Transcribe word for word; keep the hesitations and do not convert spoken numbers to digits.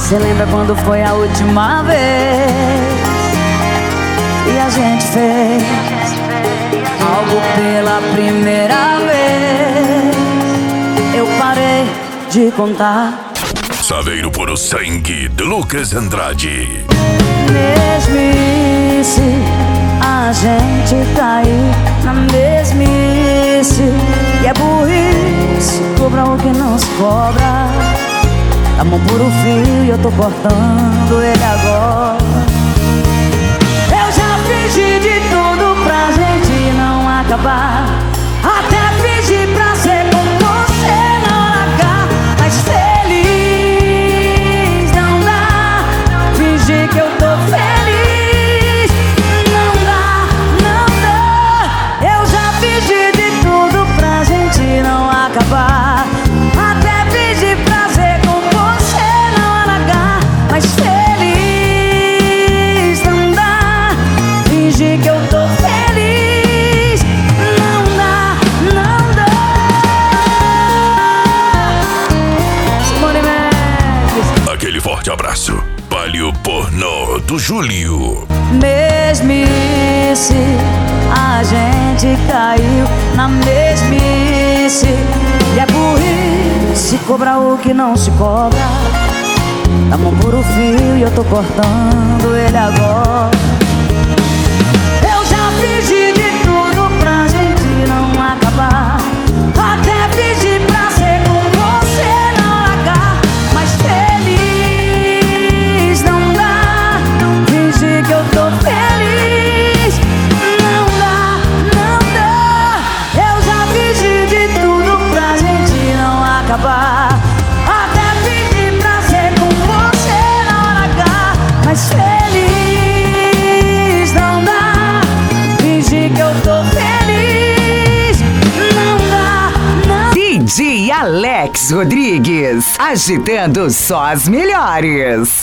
Cê lembra quando foi a última vez que a gente fez algo pela primeira vez? Eu parei de contar. Saveiro Puro Sangue, de Lucas Andrade. Mesmice, a gente caiu na mesmice. E é burrice, cobra o que não se cobra. A mão por o fio e eu tô cortando ele agora. Eu já fingi de tudo pra gente não acabar. Até fingi pra ser com você na hora H. Mas feliz não dá. Fingir que eu tô feliz não dá, não dá. Eu já fingi de tudo pra gente não acabar. Até fingi pra ser com você na hora H. Mas feliz não dá. Fingir que eu tô feliz não dá, não dá. Simone Mendes. Aquele forte abraço. Palio Pornô do Júlio. Mesmice, a gente caiu na mesmice. E é burrice, cobra o que não se cobra. Dá mão por o fio e eu tô cortando ele agora. Eu já fingi de tudo pra gente não acabar. Até fingi pra ser com você na hora H. Mas feliz não dá. Fingir que eu tô feliz não dá, não dá. Eu já fingi de tudo pra gente não acabar. Até fingi pra ser com você na hora H. Mas feliz não dá. Fingir que eu tô feliz não dá, não. D J Alex Rodrigues, agitando só as melhores.